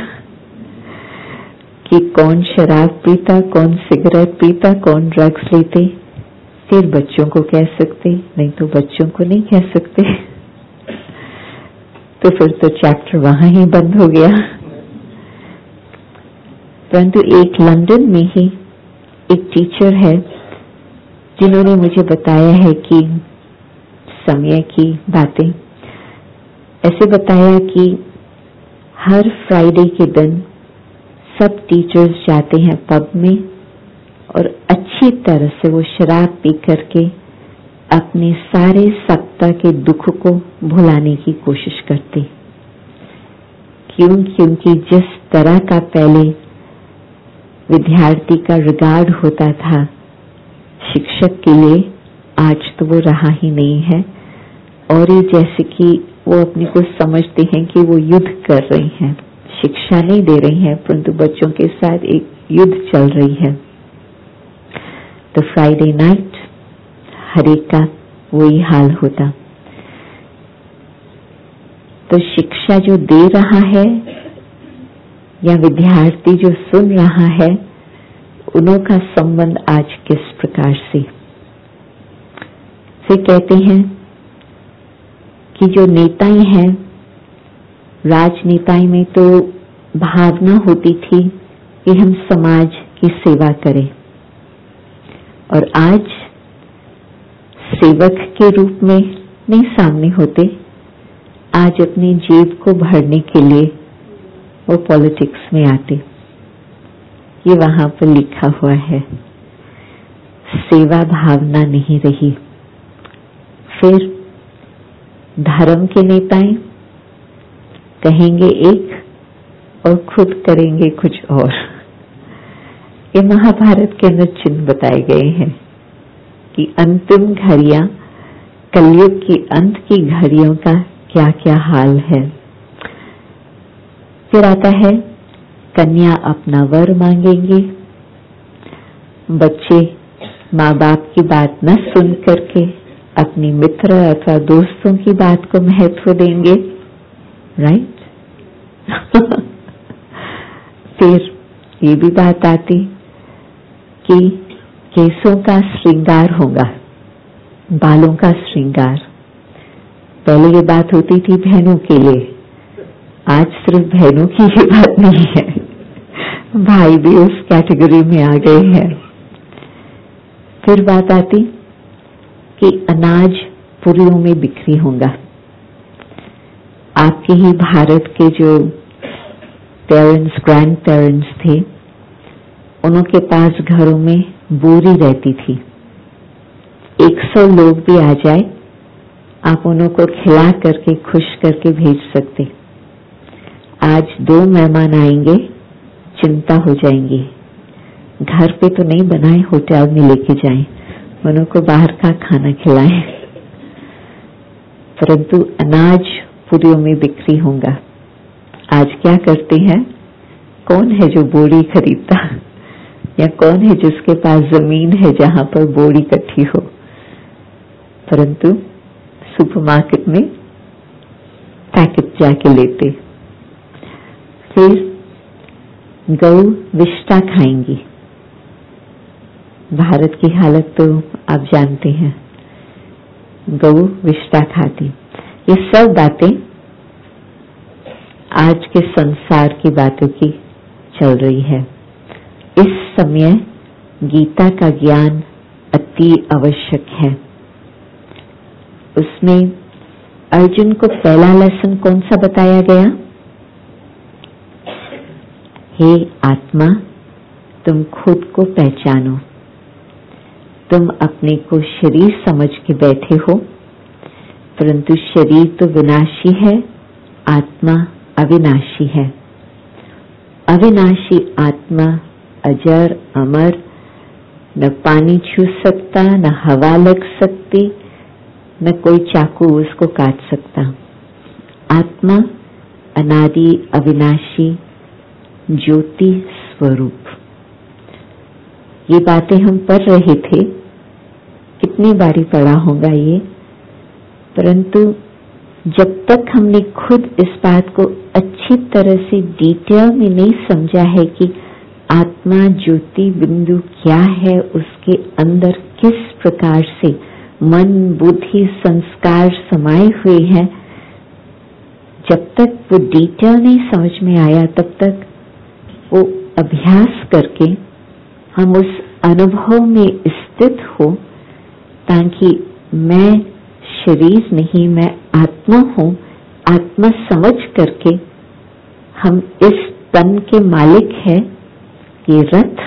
कि कौन शराब पीता, कौन सिगरेट पीता, कौन ड्रग्स लेते, फिर बच्चों को कह सकते, नहीं तो बच्चों को नहीं कह सकते। तो फिर तो चैप्टर वहां ही बंद हो गया। परंतु एक लंदन में ही एक टीचर है जिन्होंने मुझे बताया है कि समय की बातें ऐसे बताया कि हर फ्राइडे के दिन सब टीचर्स जाते हैं पब में और अच्छी तरह से वो शराब पी करके अपने सारे सप्ताह के दुख को भुलाने की कोशिश करते। क्यों? क्योंकि जिस तरह का पहले विद्यार्थी का रिगार्ड होता था शिक्षक के लिए, आज तो वो रहा ही नहीं है। और ये जैसे कि वो अपने को समझते हैं कि वो युद्ध कर रही हैं, शिक्षा नहीं दे रही हैं, परंतु बच्चों के साथ एक युद्ध चल रही है। तो फ्राइडे नाइट हर एक का वही हाल होता। तो शिक्षा जो दे रहा है या विद्यार्थी जो सुन रहा है, उनों का संबंध आज किस प्रकार से। फिर कहते हैं कि जो नेताएं हैं, राजनेताएं में तो भावना होती थी कि हम समाज की सेवा करें, और आज सेवक के रूप में नहीं सामने होते, आज अपनी जेब को भरने के लिए वो पॉलिटिक्स में आते। ये वहां पर लिखा हुआ है, सेवा भावना नहीं रही। फिर धर्म के नेताएं कहेंगे एक और खुद करेंगे कुछ और। ये महाभारत के अंदर चिन्ह बताए गए हैं कि अंतिम घड़ियां, कलयुग की अंत की घड़ियों का क्या क्या हाल है। फिर आता है कन्या अपना वर मांगेंगे, बच्चे माँ बाप की बात न सुन करके अपनी मित्र अथवा दोस्तों की बात को महत्व देंगे, राइट। फिर ये भी बात आती कि केसों का श्रृंगार होगा, बालों का श्रृंगार। पहले ये बात होती थी बहनों के लिए, आज सिर्फ बहनों की ही बात नहीं है, भाई भी उस कैटेगरी में आ गए हैं। फिर बात आती कि अनाज पुरियों में बिक्री होगा। आपके ही भारत के जो पेरेंट्स, ग्रैंड पेरेंट्स थे, उनों के पास घरों में बोरी रहती थी। एक सौ लोग भी आ जाए, आप उन्हों को खिला करके खुश करके भेज सकते। आज दो मेहमान आएंगे, चिंता हो जाएंगी, घर पे तो नहीं बनाए, होटल में लेके जाएं, उन्हों को बाहर का खाना खिलाएं। परंतु अनाज पुरियों में बिक्री होगा। आज क्या करते हैं? कौन है जो बोरी खरीदता, या कौन है जिसके पास जमीन है जहां पर बोरी इकट्ठी हो? परंतु सुपरमार्केट में पैकेट जाके लेते। फिर गौ विष्टा खाएंगी। भारत की हालत तो आप जानते हैं, गौ विष्टा खाती। ये सब बातें आज के संसार की बातों की चल रही है। इस समय गीता का ज्ञान अति आवश्यक है। उसमें अर्जुन को पहला लेसन कौन सा बताया गया? हे आत्मा, तुम खुद को पहचानो। तुम अपने को शरीर समझ के बैठे हो, परंतु शरीर तो विनाशी है, आत्मा अविनाशी है। अविनाशी आत्मा अजर अमर, न पानी छू सकता, न हवा लग सकती, न कोई चाकू उसको काट सकता। आत्मा अनादि अविनाशी ज्योति स्वरूप। ये बातें हम पढ़ रहे थे, कितनी बारी पढ़ा होगा ये, परंतु जब तक हमने खुद इस बात को अच्छी तरह से डिटेल में नहीं समझा है कि आत्मा ज्योति बिंदु क्या है, उसके अंदर किस प्रकार से मन बुद्धि संस्कार समाये हुए हैं, जब तक वो डिटेल नहीं समझ में आया तब तक वो अभ्यास करके हम उस अनुभव में स्थित हो, ताकि मैं शरीर नहीं, मैं आत्मा हूँ, आत्मा समझ करके हम इस तन के मालिक है, ये रथ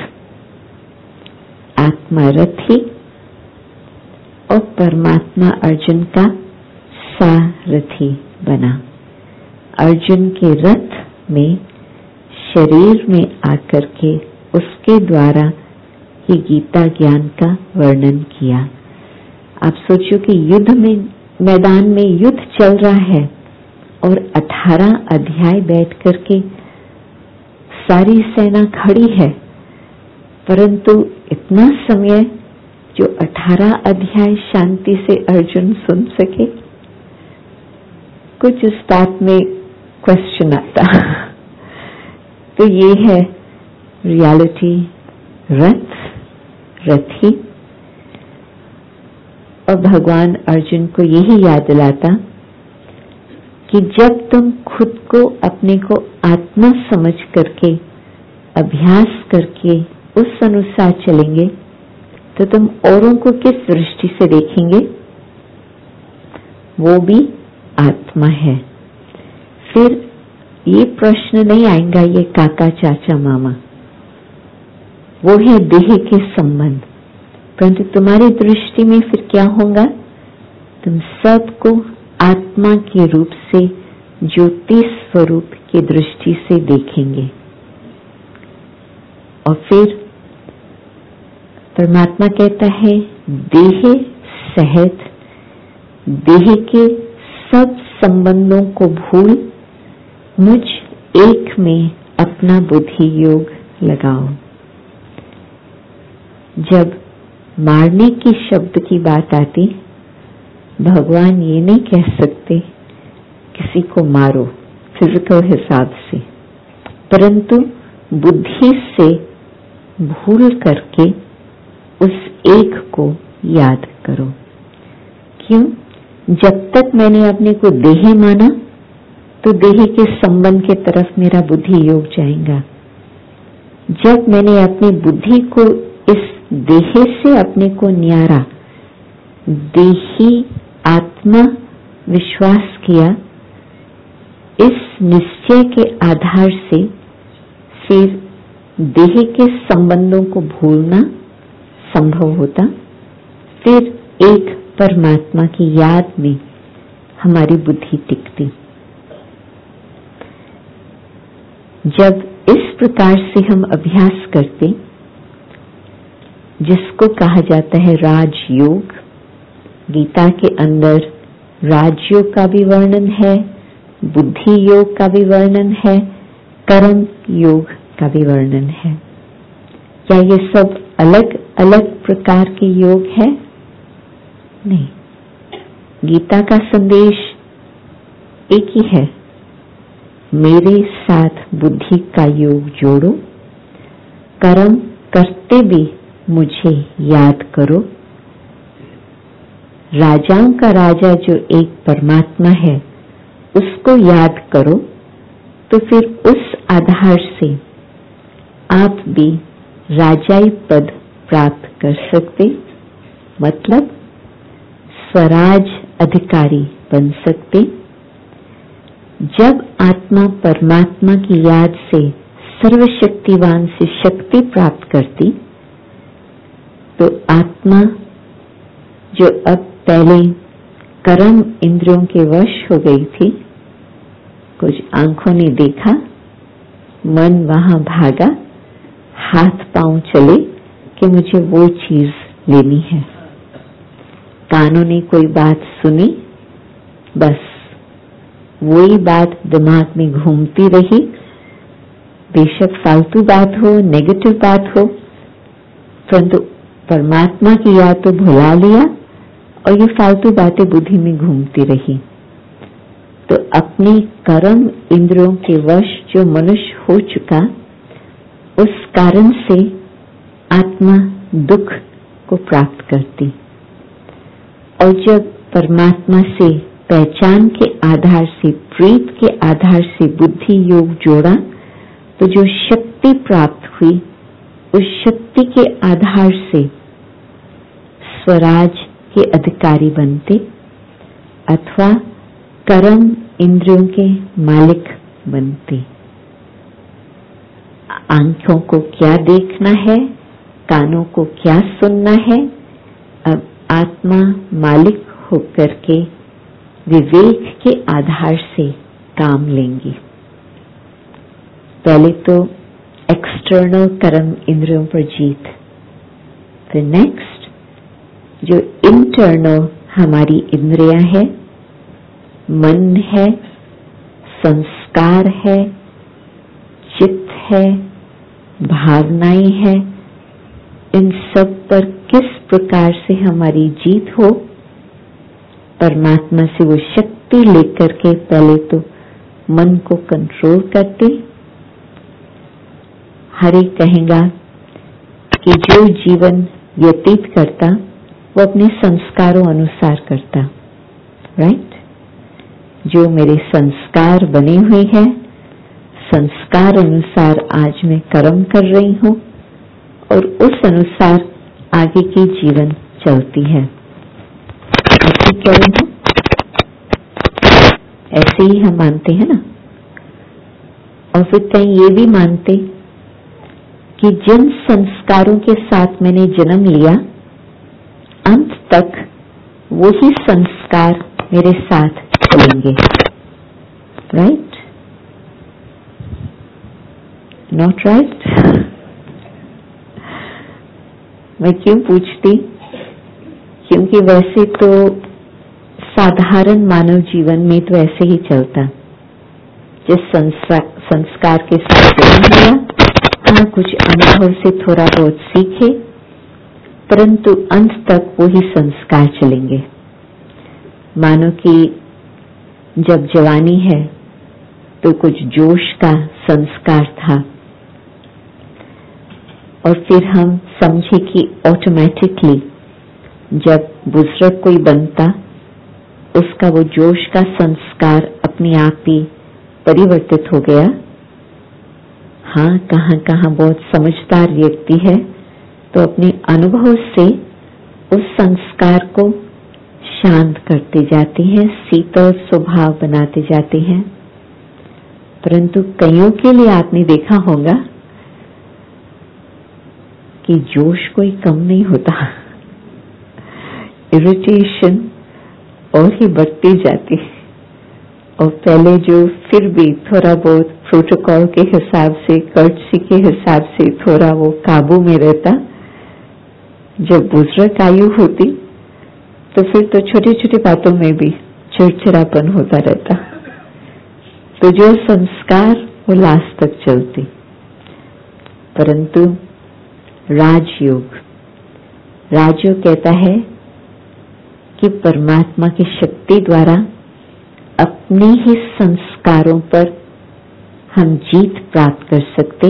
आत्मा रथी और परमात्मा अर्जुन का सारथी बना। अर्जुन के रथ में शरीर में आकर के उसके द्वारा ही गीता ज्ञान का वर्णन किया। आप सोचो कि युद्ध में मैदान में युद्ध चल रहा है और अठारह अध्याय बैठ करके सारी सेना खड़ी है, परंतु इतना समय जो अठारह अध्याय शांति से अर्जुन सुन सके, कुछ इस बात में क्वेश्चन आता। तो ये है रियलिटी, रथ रथी। और भगवान अर्जुन को यही याद दिलाता कि जब तुम खुद को अपने को आत्मा समझ करके अभ्यास करके उस अनुसार चलेंगे तो तुम औरों को किस दृष्टि से देखेंगे? वो भी आत्मा है। फिर ये प्रश्न नहीं आएगा ये काका चाचा मामा, वो है देह के संबंध, परंतु तुम्हारी दृष्टि में फिर क्या होगा? तुम सबको आत्मा के रूप से ज्योति स्वरूप की दृष्टि से देखेंगे। और फिर परमात्मा कहता है देह सहित देह के सब संबंधों को भूल मुझ एक में अपना बुद्धि योग लगाओ। जब मारने की शब्द की बात आती, भगवान ये नहीं कह सकते किसी को मारो फिजिकल हिसाब से, परंतु बुद्धि से भूल करके उस एक को याद करो। क्यों? जब तक मैंने अपने को देह माना तो देह के संबंध के तरफ मेरा बुद्धि योग जाएगा। जब मैंने अपनी बुद्धि को इस देह से अपने को न्यारा, देही आत्मा विश्वास किया, इस निश्चय के आधार से फिर देह के संबंधों को भूलना संभव होता। फिर एक परमात्मा की याद में हमारी बुद्धि टिकती। जब इस प्रकार से हम अभ्यास करते, जिसको कहा जाता है राजयोग, गीता के अंदर राजयोग का भी वर्णन है, बुद्धि योग का भी वर्णन है, कर्म योग का भी वर्णन है। क्या ये सब अलग अलग प्रकार के योग है? नहीं, गीता का संदेश एक ही है, मेरे साथ बुद्धि का योग जोड़ो, कर्म करते भी मुझे याद करो। राजाओं का राजा जो एक परमात्मा है उसको याद करो, तो फिर उस आधार से आप भी राजाई पद प्राप्त कर सकते, मतलब स्वराज अधिकारी बन सकते। जब आत्मा परमात्मा की याद से सर्वशक्तिवान से शक्ति प्राप्त करती, तो आत्मा जो अब पहले कर्म इंद्रियों के वश हो गई थी, कुछ आंखों ने देखा, मन वहां भागा, हाथ पांव चले कि मुझे वो चीज लेनी है। कानों ने कोई बात सुनी, बस वही बात दिमाग में घूमती रही, बेशक फालतू बात हो, नेगेटिव बात हो, परंतु परमात्मा की याद तो भुला लिया और ये फालतू बातें बुद्धि में घूमती रही। तो अपनी कर्म इंद्रियों के वश जो मनुष्य हो चुका, उस कारण से आत्मा दुख को प्राप्त करती। और जब परमात्मा से पहचान के आधार से, प्रीत के आधार से बुद्धि योग जोड़ा, तो जो शक्ति प्राप्त हुई, उस शक्ति के आधार से स्वराज के अधिकारी बनते अथवा कर्म इंद्रियों के मालिक बनते। आंखों को क्या देखना है, कानों को क्या सुनना है, अब आत्मा मालिक होकर के विवेक के आधार से काम लेंगी। पहले तो एक्सटर्नल कर्म इंद्रियों पर जीत, फिर नेक्स्ट जो इंटरनल हमारी इंद्रियां है, मन है, संस्कार है, चित्त है, भावनाएं है, इन सब पर किस प्रकार से हमारी जीत हो, परमात्मा से वो शक्ति लेकर के पहले तो मन को कंट्रोल करते। हरि कहेगा कि जो जीवन व्यतीत करता वो अपने संस्कारों अनुसार करता, राइट? जो मेरे संस्कार बने हुए हैं, संस्कार अनुसार आज मैं कर्म कर रही हूं और उस अनुसार आगे की जीवन चलती है। ऐसे कह रही हूं, ऐसे ही हम मानते हैं ना। और फिर कहीं ये भी मानते कि जिन संस्कारों के साथ मैंने जन्म लिया, अंत तक वही संस्कार मेरे साथ चलेंगे, राइट? Not right? मैं क्यों पूछती? क्योंकि वैसे तो साधारण मानव जीवन में तो ऐसे ही चलता। जिस संस्कार के साथ जन्म लिया, हाँ कुछ अनुभव से थोड़ा बहुत सीखे, परंतु अंत तक वही संस्कार चलेंगे। मानो कि जब जवानी है तो कुछ जोश का संस्कार था और फिर हम समझे कि ऑटोमेटिकली जब बुजुर्ग कोई बनता, उसका वो जोश का संस्कार अपने आप ही परिवर्तित हो गया। हाँ, कहाँ कहाँ बहुत समझदार व्यक्ति है तो अपने अनुभव से उस संस्कार को शांत करते जाते हैं, शीतल स्वभाव बनाते जाते हैं। परंतु कईयों के लिए आपने देखा होगा कि जोश कोई कम नहीं होता, इरिटेशन और ही बढ़ती जाती। और पहले जो फिर भी थोड़ा बहुत प्रोटोकॉल के हिसाब से, कर्टसी के हिसाब से थोड़ा वो काबू में रहता, जब बुजुर्ग आयु होती तो फिर तो छोटी छोटी बातों में भी चिड़चिड़ापन होता रहता। तो जो संस्कार वो लास्ट तक चलती। परंतु राजयोग, राजयोग कहता है कि परमात्मा की शक्ति द्वारा अपने ही संस्कारों पर हम जीत प्राप्त कर सकते।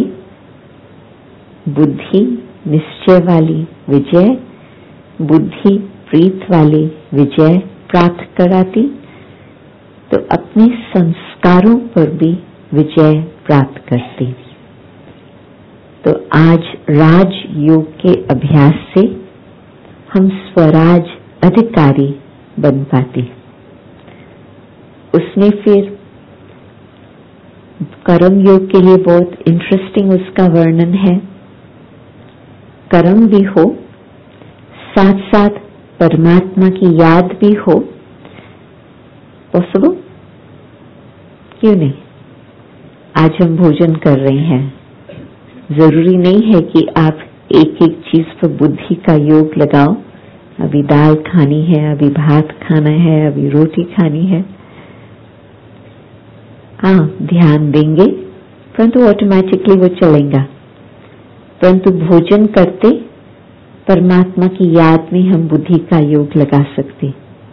बुद्धि निश्चय वाली विजय, बुद्धि प्रीत वाली विजय प्राप्त कराती, तो अपने संस्कारों पर भी विजय प्राप्त करती। तो आज राज योग के अभ्यास से हम स्वराज अधिकारी बन पाते। उसमें फिर कर्म योग के लिए बहुत इंटरेस्टिंग उसका वर्णन है। कर्म भी हो, साथ साथ परमात्मा की याद भी हो। पॉसिबल? क्यों नहीं? आज हम भोजन कर रहे हैं, जरूरी नहीं है कि आप एक एक चीज पर बुद्धि का योग लगाओ। अभी दाल खानी है, अभी भात खाना है, अभी रोटी खानी है। हाँ, ध्यान देंगे परंतु ऑटोमेटिकली वो चलेगा। परंतु भोजन करते परमात्मा की याद में हम बुद्धि का योग लगा सकते।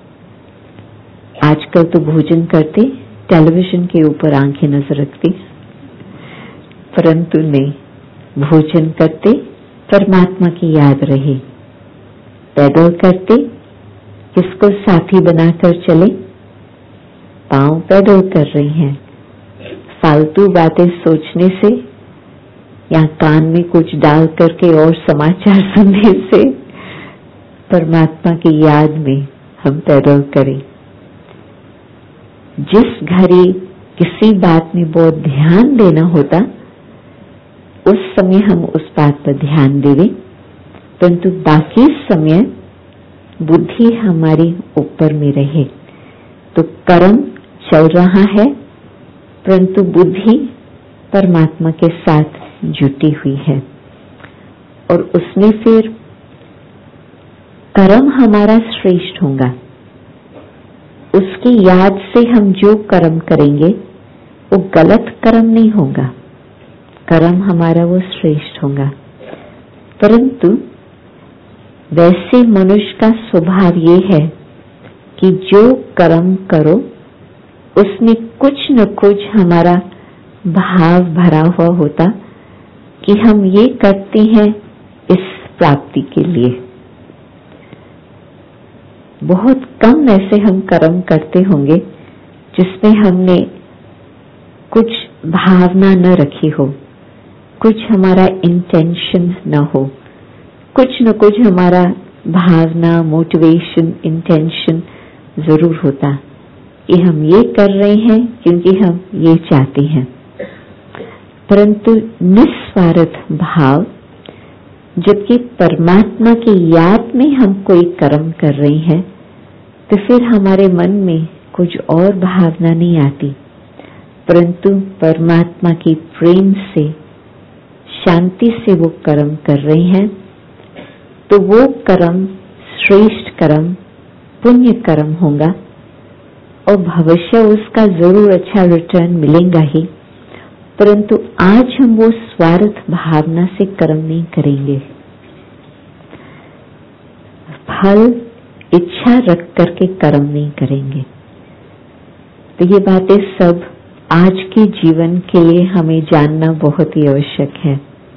आजकल तो भोजन करते टेलीविजन के ऊपर आंखें नजर रखती, परंतु नहीं, भोजन करते परमात्मा की याद रहे। पैदल करते किसको साथी बनाकर चले, पांव पैदल कर रहे हैं। फालतू बातें सोचने से या कान में कुछ डाल करके और समाचार सुनने से परमात्मा की याद में हम पैदल करें। जिस घड़ी किसी बात में बहुत ध्यान देना होता, उस समय हम उस बात पर ध्यान देवे, परंतु बाकी समय बुद्धि हमारी ऊपर में रहे। तो कर्म चल रहा है परंतु बुद्धि परमात्मा के साथ जुटी हुई है, और उसमें फिर कर्म हमारा श्रेष्ठ होगा। उसकी याद से हम जो कर्म करेंगे वो गलत कर्म नहीं होगा, कर्म हमारा वो श्रेष्ठ होगा। परंतु वैसे मनुष्य का स्वभाव ये है कि जो कर्म करो उसमें कुछ न कुछ हमारा भाव भरा हुआ होता कि हम ये करते हैं इस प्राप्ति के लिए। बहुत कम ऐसे हम कर्म करते होंगे जिसमें हमने कुछ भावना न रखी हो, कुछ हमारा इंटेंशन न हो। कुछ न कुछ हमारा भावना, मोटिवेशन, इंटेंशन जरूर होता कि हम ये कर रहे हैं क्योंकि हम ये चाहते हैं। परंतु निस्वार्थ भाव, जबकि परमात्मा की याद में हम कोई कर्म कर रहे हैं, तो फिर हमारे मन में कुछ और भावना नहीं आती, परंतु परमात्मा की प्रेम से, शांति से वो कर्म कर रहे हैं। तो वो कर्म श्रेष्ठ कर्म, पुण्य कर्म होगा, और भविष्य उसका जरूर अच्छा रिटर्न मिलेगा ही। परंतु आज हम वो स्वार्थ भावना से कर्म नहीं करेंगे, फल इच्छा रख करके कर्म नहीं करेंगे। तो ये बातें सब आज के जीवन के लिए हमें जानना बहुत ही आवश्यक है।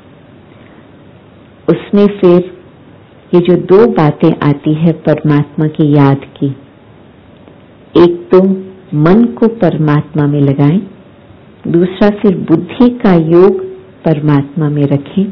उसमें फिर ये जो दो बातें आती है परमात्मा की याद की, एक तो मन को परमात्मा में लगाएं, दूसरा फिर बुद्धि का योग परमात्मा में रखें।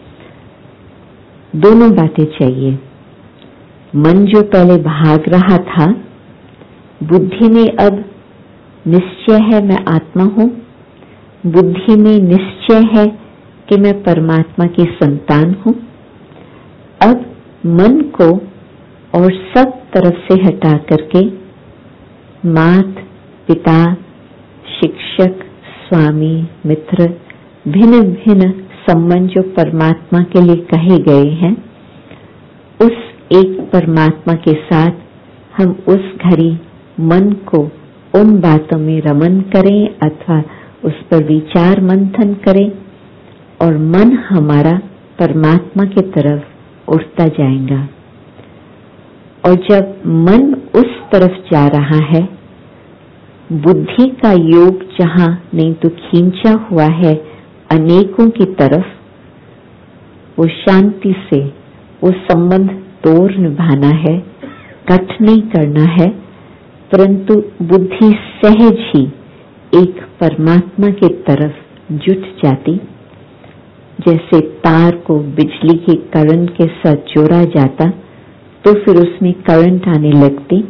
दोनों बातें चाहिए। मन जो पहले भाग रहा था, बुद्धि में अब निश्चय है मैं आत्मा हूं, बुद्धि में निश्चय है कि मैं परमात्मा की संतान हूं। अब मन को और सब तरफ से हटा करके मात पिता, शिक्षक, स्वामी, मित्र, भिन्न भिन्न संबंध जो परमात्मा के लिए कहे गए हैं, उस एक परमात्मा के साथ हम उस घड़ी मन को उन बातों में रमन करें अथवा उस पर विचार मंथन करें, और मन हमारा परमात्मा की तरफ उठता जाएगा। और जब मन उस तरफ जा रहा है, बुद्धि का योग जहां नहीं तो खींचा हुआ है अनेकों की तरफ, वो शांति से वो संबंध तोड़ निभाना है, कट नहीं करना है, परंतु बुद्धि सहज ही एक परमात्मा की तरफ जुट जाती। जैसे तार को बिजली के करंट के साथ जोड़ा जाता तो फिर उसमें करंट आने लगती।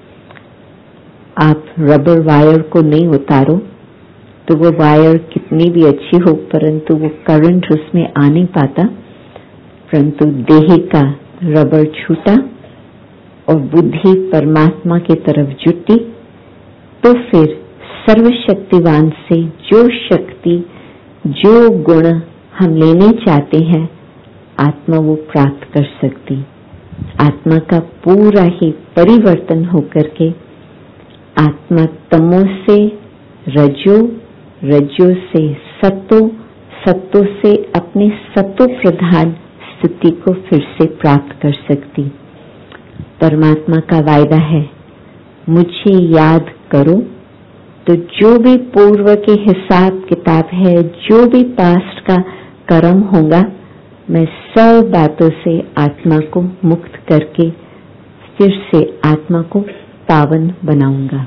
आप रबर वायर को नहीं उतारो तो वो वायर कितनी भी अच्छी हो, परंतु वो करंट उसमें आ नहीं पाता। परंतु देह का रबर छूटा और बुद्धि परमात्मा की तरफ जुटी तो फिर सर्वशक्तिवान से जो शक्ति, जो गुण हम लेने चाहते हैं, आत्मा वो प्राप्त कर सकती। आत्मा का पूरा ही परिवर्तन होकर के आत्मा तमो से रजो, रजो से सतो, सतो से अपने सतो प्रधान स्थिति को फिर से प्राप्त कर सकती। परमात्मा का वायदा है, मुझे याद करो तो जो भी पूर्व के हिसाब किताब है, जो भी पास्ट का कर्म होगा, मैं सब बातों से आत्मा को मुक्त करके फिर से आत्मा को पावन बनाऊंगा।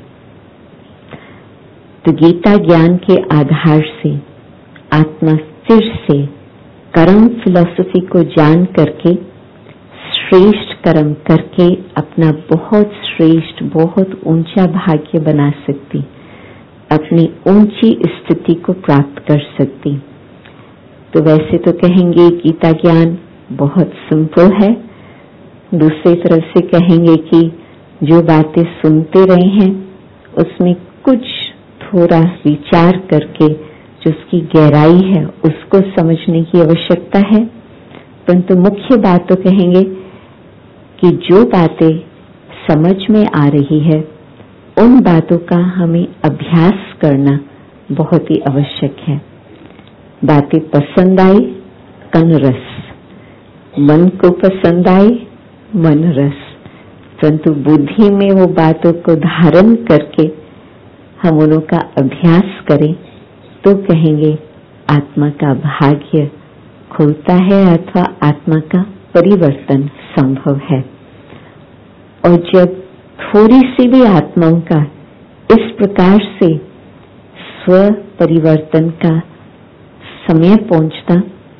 तो गीता ज्ञान के आधार से आत्मा फिर से कर्म फिलॉसफी को जान करके श्रेष्ठ कर्म करके अपना बहुत श्रेष्ठ, बहुत ऊंचा भाग्य बना सकती, अपनी ऊंची स्थिति को प्राप्त कर सकती। तो वैसे तो कहेंगे गीता ज्ञान बहुत सिंपल है, दूसरी तरफ से कहेंगे कि जो बातें सुनते रहे हैं उसमें कुछ थोड़ा विचार करके जो उसकी गहराई है उसको समझने की आवश्यकता है। परंतु मुख्य बात तो कहेंगे कि जो बातें समझ में आ रही है उन बातों का हमें अभ्यास करना बहुत ही आवश्यक है। बातें पसंद आई, कन रस, मन को पसंद आई, मन रस, परंतु बुद्धि में वो बातों को धारण करके हम उन्हों का अभ्यास करें तो कहेंगे आत्मा का भाग्य खुलता है अथवा आत्मा का परिवर्तन संभव है। और जब थोड़ी सी भी आत्माओं का इस प्रकार से स्व परिवर्तन का समय पहुंचता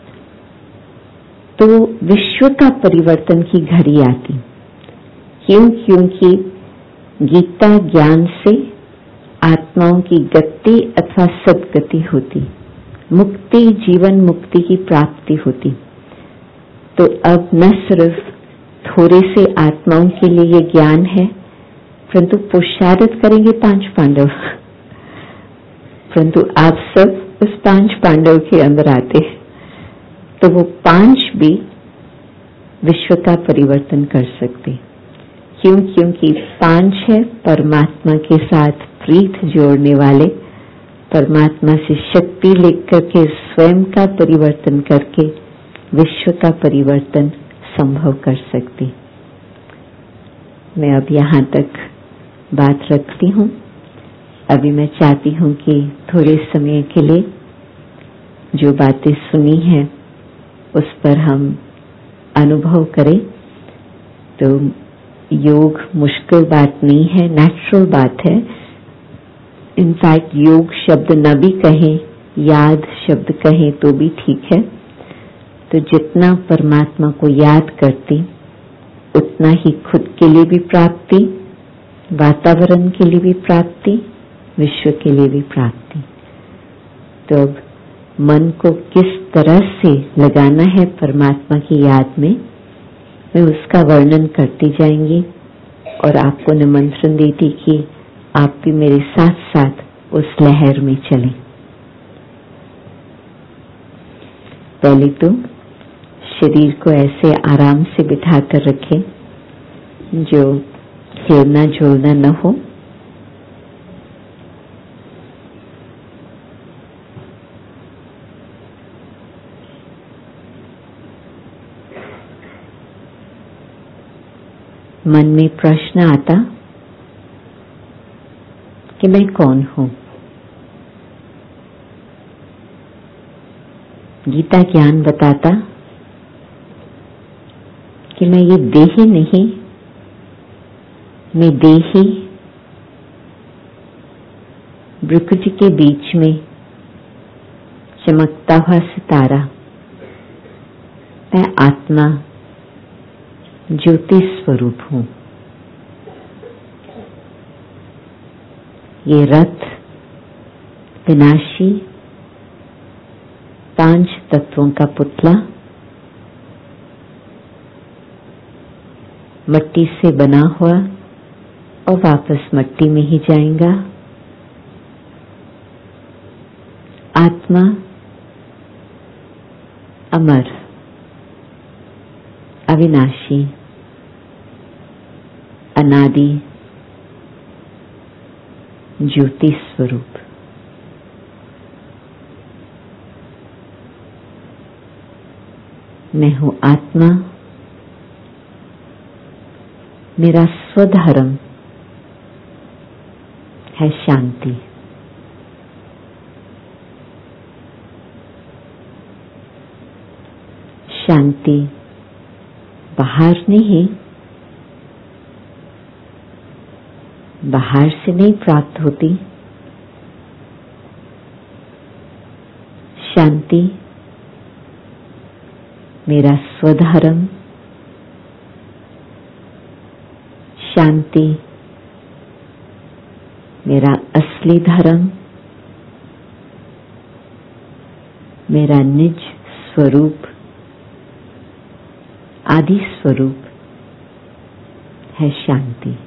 तो विश्व का परिवर्तन की घड़ी आती। क्यों? क्योंकि गीता ज्ञान से आत्माओं की गति अथवा सद्गति होती, मुक्ति, जीवन मुक्ति की प्राप्ति होती। तो अब न सिर्फ थोड़े से आत्माओं के लिए ये ज्ञान है, परंतु पुरुषार्थ करेंगे पांच पांडव, परंतु आप सब उस पांच पांडव के अंदर आते हैं तो वो पांच भी विश्व का परिवर्तन कर सकते। क्यों? क्योंकि पांच है परमात्मा के साथ प्रीत जोड़ने वाले, परमात्मा से शक्ति लेकर के स्वयं का परिवर्तन करके विश्व का परिवर्तन संभव कर सकती। मैं अब यहाँ तक बात रखती हूँ। अभी मैं चाहती हूँ कि थोड़े समय के लिए जो बातें सुनी हैं उस पर हम अनुभव करें। तो योग मुश्किल बात नहीं है, नेचुरल बात है। इनफैक्ट योग शब्द न भी कहें, याद शब्द कहें तो भी ठीक है। तो जितना परमात्मा को याद करती उतना ही खुद के लिए भी प्राप्ति, वातावरण के लिए भी प्राप्ति, विश्व के लिए भी प्राप्ति। तो अब मन को किस तरह से लगाना है परमात्मा की याद में, मैं उसका वर्णन करती जाएंगी और आपको निमंत्रण देती कि आप भी मेरे साथ साथ उस लहर में चलें। पहले तो शरीर को ऐसे आराम से बिठा कर रखें जो हिलना झूलना न हो। मन में प्रश्न आता कि मैं कौन हूं। गीता ज्ञान बताता कि मैं ये देही नहीं, मैं देही भृकुटी के बीच में चमकता हुआ सितारा, मैं आत्मा ज्योति स्वरूप हूं। ये रथ विनाशी पांच तत्वों का पुतला मिट्टी से बना हुआ और वापस मिट्टी में ही जाएगा। आत्मा अमर, अविनाशी, अनादि ज्योति स्वरूप। मैं हूँ आत्मा, मेरा स्वधर्म है शांति। शांति बाहर नहीं, बाहर से नहीं प्राप्त होती। शांति मेरा स्वधर्म, शांति मेरा असली धर्म, मेरा निज स्वरूप, आदि स्वरूप है शांति।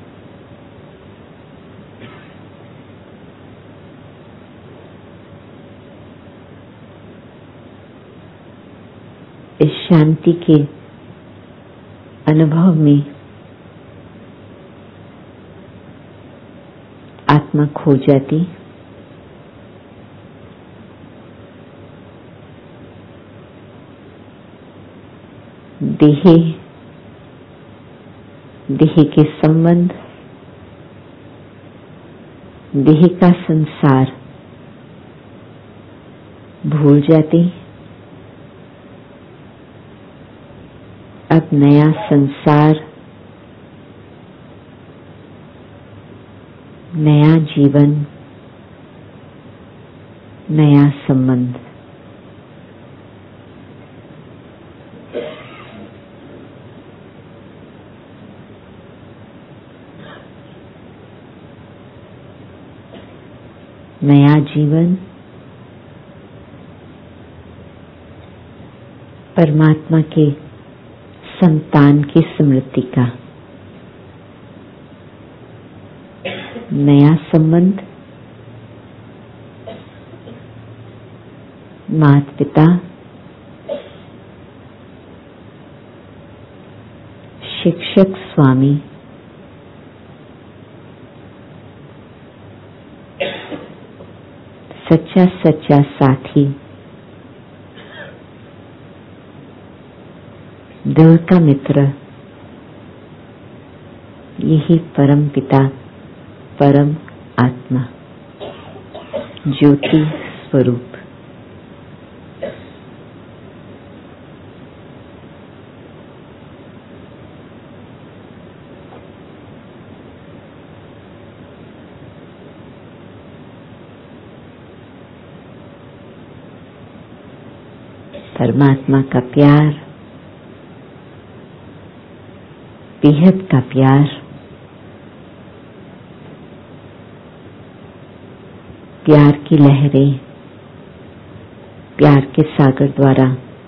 इस शांति के अनुभव में आत्मा खो जाती, देह देह के संबंध, देह का संसार भूल जाती। अब नया संसार, नया जीवन, नया संबंध। नया जीवन परमात्मा के संतान की स्मृति का, नया संबंध माता पिता, शिक्षक स्वामी, सच्चा सच्चा साथी, दिल का मित्र, यही परम पिता, परम आत्मा, ज्योति स्वरूप। परमात्मा का प्यार, बेहद का प्यार, प्यार की लहरें प्यार के सागर द्वारा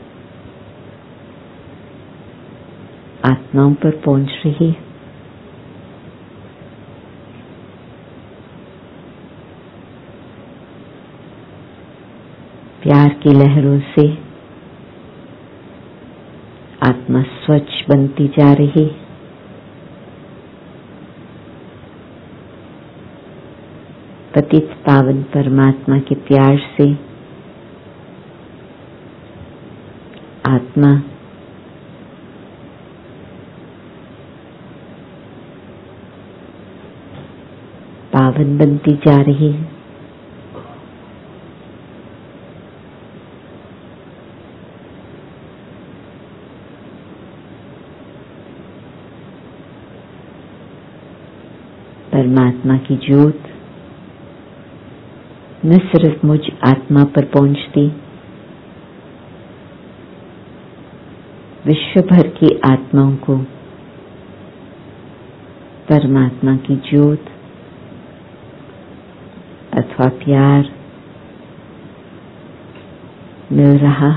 आत्माओं पर पहुंच रही। प्यार की लहरों से आत्मा स्वच्छ बनती जा रही। पतित पावन परमात्मा के प्यार से आत्मा पावन बनती जा रही है। परमात्मा की ज्योत न सिर्फ मुझ आत्मा पर पहुंचती, विश्व भर की आत्माओं को परमात्मा की ज्योत अथवा प्यार मिल रहा।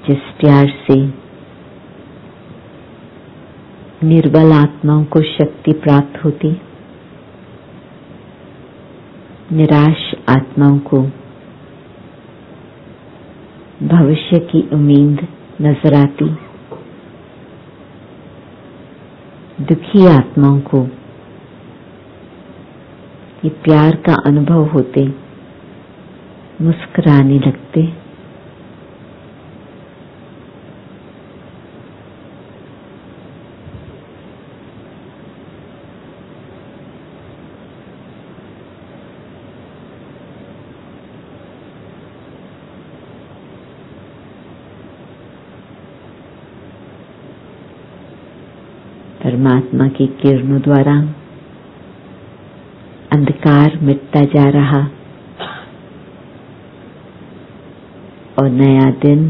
जिस प्यार से निर्बल आत्माओं को शक्ति प्राप्त होती, निराश आत्माओं को भविष्य की उम्मीद नजर आती, दुखी आत्माओं को ये प्यार का अनुभव होते मुस्कुराने लगते। परमात्मा की किरणों द्वारा अंधकार मिटता जा रहा और नया दिन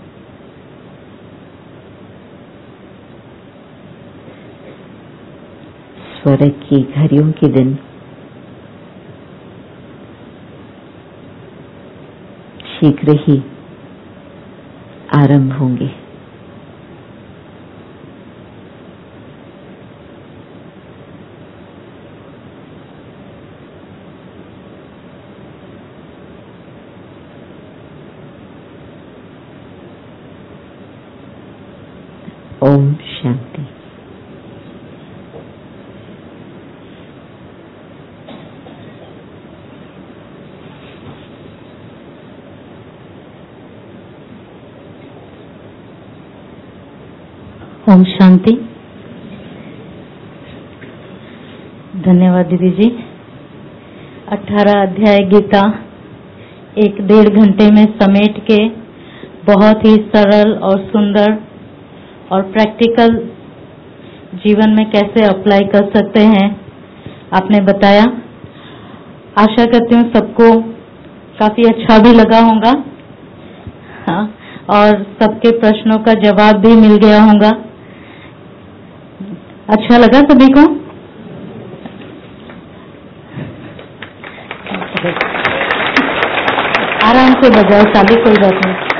स्वर्ग की घड़ियों के दिन शीघ्र ही आरंभ होंगे। ओम शांति। ओम शांति। धन्यवाद दीदी जी। अठारह अध्याय गीता एक डेढ़ घंटे में समेट के बहुत ही सरल और सुंदर और प्रैक्टिकल जीवन में कैसे अप्लाई कर सकते हैं आपने बताया। आशा करती हूँ सबको काफी अच्छा भी लगा होगा, हाँ, और सबके प्रश्नों का जवाब भी मिल गया होगा। अच्छा लगा सभी को? आराम से बजाओ ताली, कोई बात नहीं।